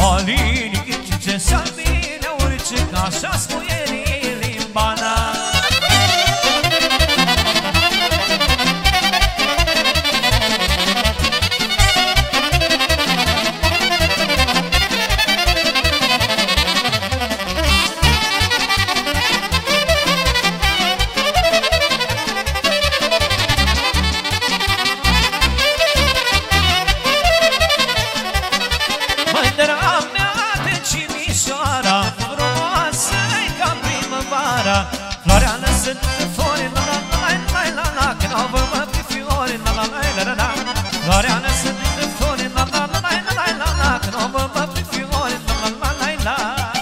Olini, ce să bine orice, ca așa spuierii limbana. Floarea lăsând flori, la la la la la la, când o văd mă pe fiori, la la la la la. Floarea lăsând flori, la la la la la la la, când o văd mă pe fiori, la la la la la.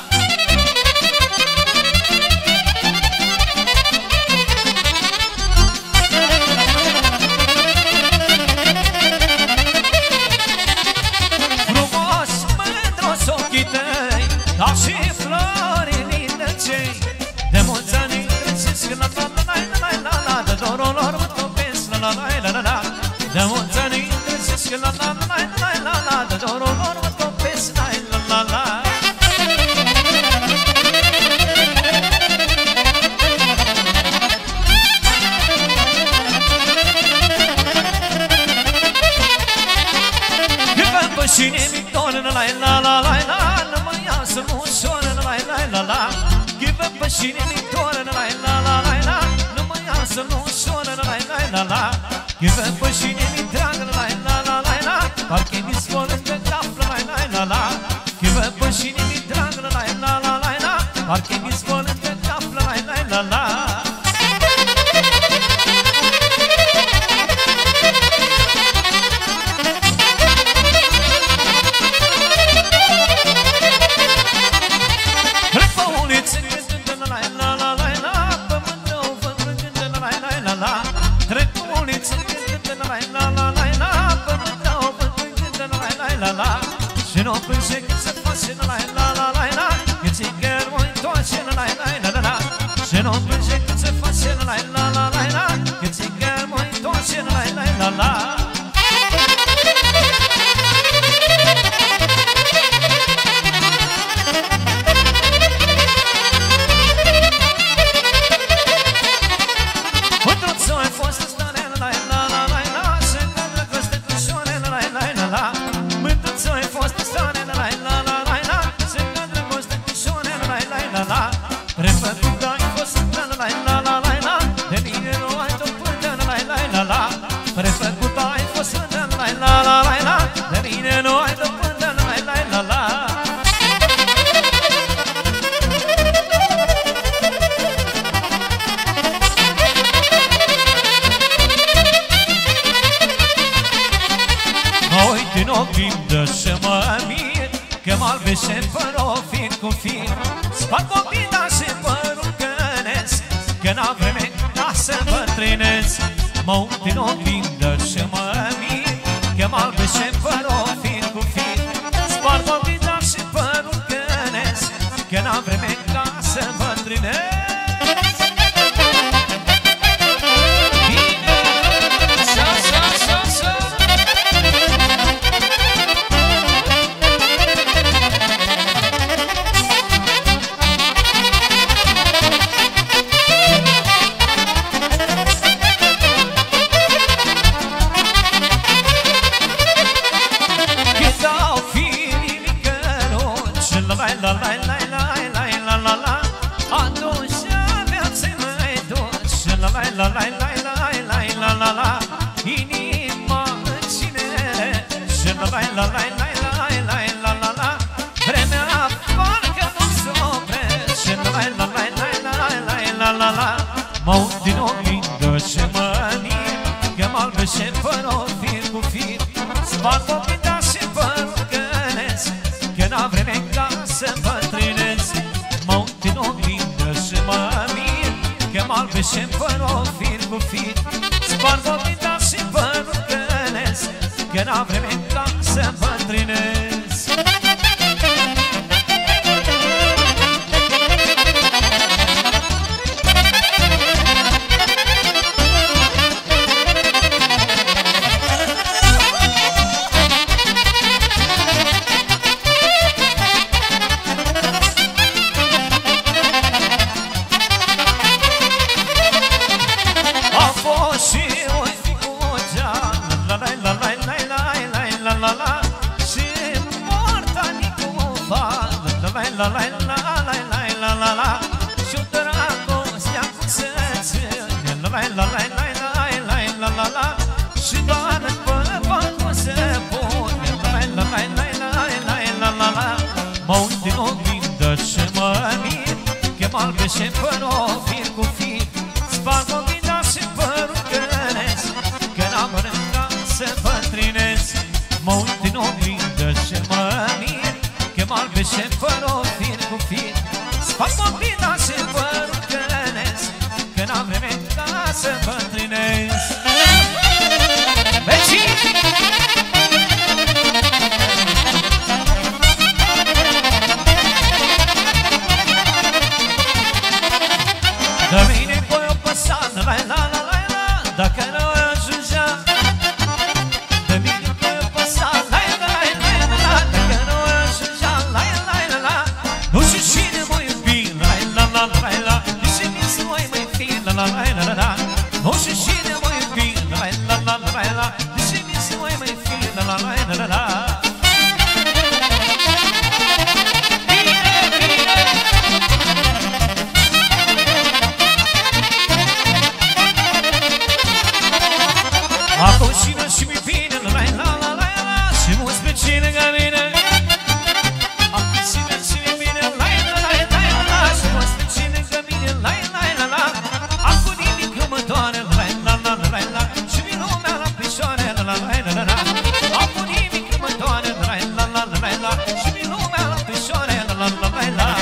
Frumos, mândros ochii tăi, ca și flori lindăcei. De mulți ani crezesc, la la la la la la, de dorul lor mă topesc, la la la la la. De mulți ani crezesc, la la la la la la, de dorul lor mă topesc, la la la la. Când pe șine mi-dor, la la la la la, nu mă iasă ușor, la la la la. Give up a shit in the corner, la la la la la. No mă iasă ușor, la la la la. Give up a shit in the dragă, la la la la la. Parcă-i discolă de cap, la la la la. Give up a shit in the dragă, la la la la la. Parcă-i discolă de cap, la la la la. Trec pe uliță, cântă la la la la la, până dau până cântă la la la la. Și nu plânge când se face la la la la la, că ți-i mă întoarce la la la la la. Și nu plânge când se face la la la la la, că ți-i mă întoarce la la la la. Și părul fir cu fir, sparg copita și părul cănesc, că n-am vreme ca să bătrânesc. Mă uit în oglindă și mă mir, că mă albește părul fir cu fir, sparg copita și părul cănesc, că n-am vreme ca să bătrânesc. Mă uit din oglindă și mă mir, că mă albește părul fir cu fir, sparg copita și părul cănesc, că n-am vreme ca să bătrânesc. Mă uit din oglindă și mă mir, că mă albește părul fir cu fir, sparg copita și părul cănesc, că n-am vreme ca să bătrânesc. la la la la la la la la. Și-o dragostea cum se ține, la la la la la la la la la. Și doar în bărbatul se pune, la la la la la la la la. Mă uit din oglindă și mă mir, chem albe și părul fir cu fir. Sparg oglinda și părul cănesc, că n-am rângat să pătrinesc. Mă uit din oglindă și mă mir, chem albe și părul fir cu fir. Sparg oglinda și părul cănesc, că n-am rângat să pătrinesc. Vecii! De mine voi apăsa, la la la la la, dacă nu ajungea. De mine voi apăsa, la la la la la, dacă nu ajungea, la la la la. Nu știu cine mă iubi, la la la la la, nici mie să mă iubi, la la la la la. Nu știu cine mă iubi, la la la la la, nici mie să mă iubi, la la la la la. Acum cine și-mi vine, la la la la la, și mulți pe cine ca mine. Acum cine și-mi vine, la la la la la, și mulți pe cine ca mine, la la la la. Acum nimic nu mă doare, la la la la la, și mi lumea la picioare, la la la la la. Acum nimic nu mă doare, la la la la la, și mi lumea la picioare, la la la la la.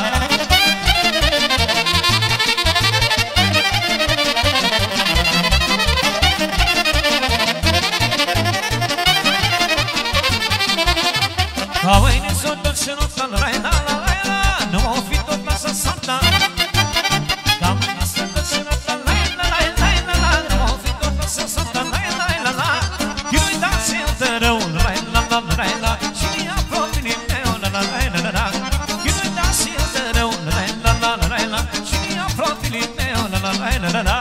Ca mâine s-o duc și nu ți-o la la la la la, nu m-o fi tot lasă soarta. Ca mâine s-o duc și nu ți-o la la la la la la, nu m-o fi tot lasă soarta la la la la. Eu-i dat și-l tărău la la la la la, și mi-a proprii meu la la la la la. Eu-i dat și-l tărău la la la la la, și mi-a proprii meu la la la la la.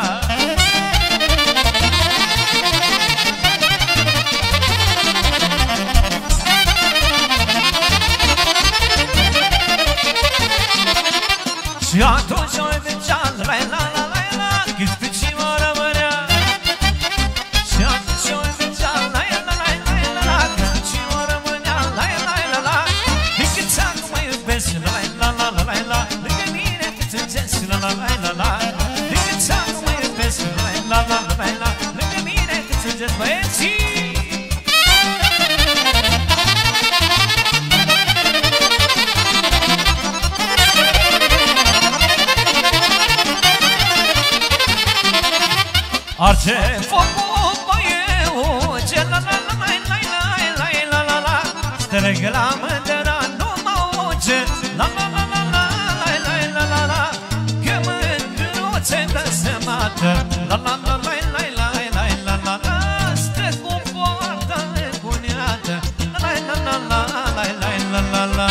Și atunci o vedea, la la la la la, cât pe ce mă rămânea. Și atunci o vedea, la la la la la, cât pe ce mă rămânea, la la la la. Decât ți-acum mă iubesc, la la la la la la, lângă mine cât îngesc, la la la la la. Decât ți-acum mă iubesc, la la la la la, lângă mine cât îngesc, băieții. Arce focul băieu, ce la la la la la la la la la. Străgă la mândăra, nu mă auge, la la la la la la la la la. Că mândruțe dă semată, la la la la la la la la la la. Stă cu poartă nebuneată, la la la la la la la la la.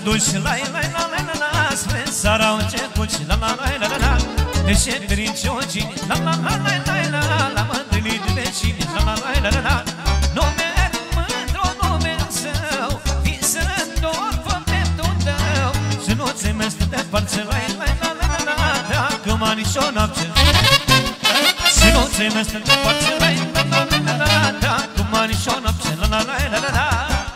duci la la la la la la spre seara început și la la la la la la deși periciocini la la la la la la la mă întâlnit de vecini la la la la la la nu merg mândru numele său fi sănător fă dreptul tău și nu ți mesti de parce la la la la la la dacă mă nici o noapte și nu ți mesti de parce la la la la la la dacă mă nici o noapte la la la la la la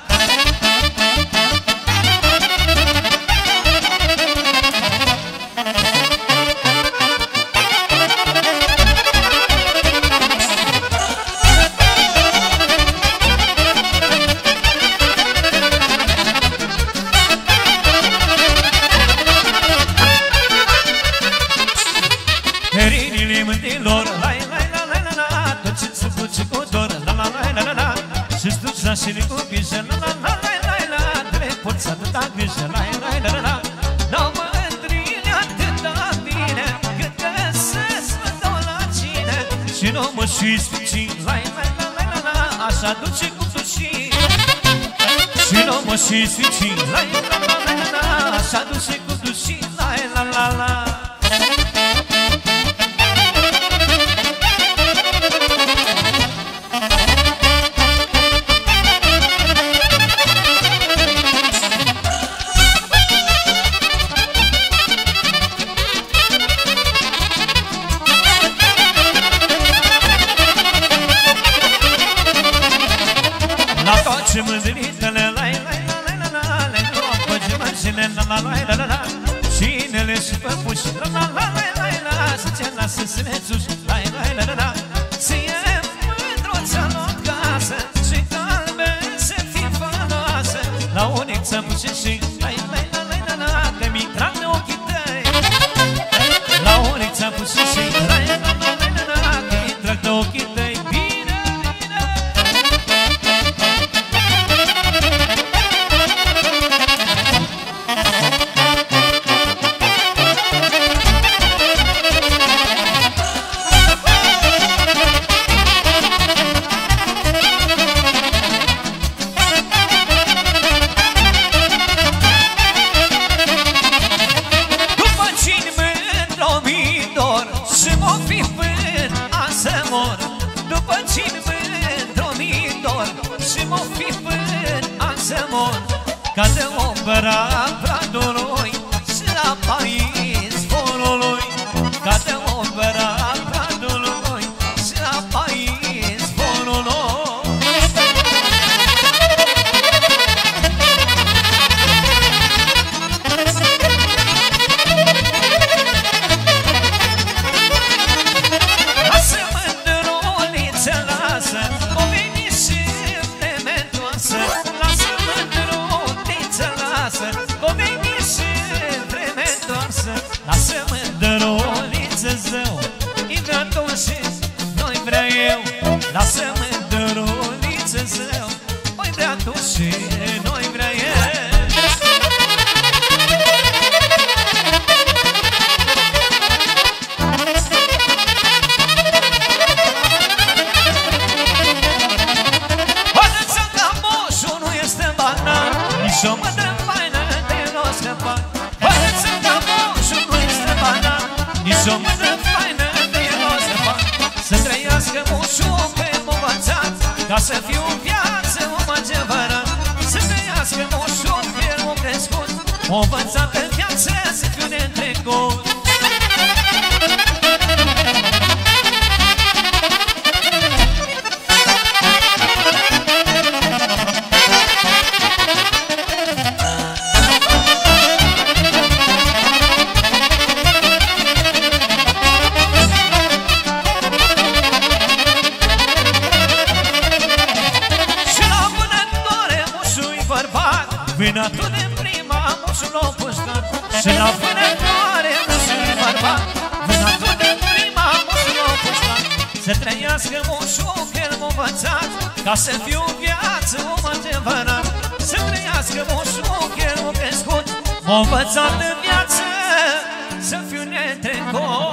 și cu grijă, la la la la la la trebuie porți atâta grijă, la la la la la n-au mândrile atâta bine cât că să-ți mă dau la cine și nu mă șuiți vicini, la la la la la la așa duce cu dușii și nu mă șuiți vicini, la la la la la la așa duce cu dușii, la la la la și mândritele la la la la la la le luăm pe gemășile la la la la la la și inele și păpuși la la la la la la să ce lasă sânețuși la la la la la să e mândruța luat casă și calme să fii făloasă la unic să puși și la la la la la la de mi-trag de ochii tăi la unic să puși și la la la la la la de mi-trag de ochii tăi ca de opera Bradului și la Paris Forului ca de opera Bradului și la Paris Forului lasă mândruliță, lasă o veni și plementoasă lasă o veni și vreme întoarsă lasă-mă dăruliță zău intră tu și nu-i vrea eu lasă-mă dăruliță zău o-i vrea tu și nu-i vrea eu Hădă-ți-o ca moșul nu este banal nici o mândră Hădă-ți-o ca moșul nu este banal nici o mândră faină de el o scăpa să trăiască moșul că m-a învățat ca să fiu în viață om adevărat să trăiască moșul că el m-a crescut m-a învățat în viață să fiu neîntrecut Vânătul din prima moșul l-a pușcat și la vânătoare moșul-i bărbat Vânătul din prima moșul l-a pușcat să trăiască moșul că el m-a învățat ca să fiu în viață om adevărat să trăiască moșul că el m-a crescut m-a învățat în viață să fiu neîntrecut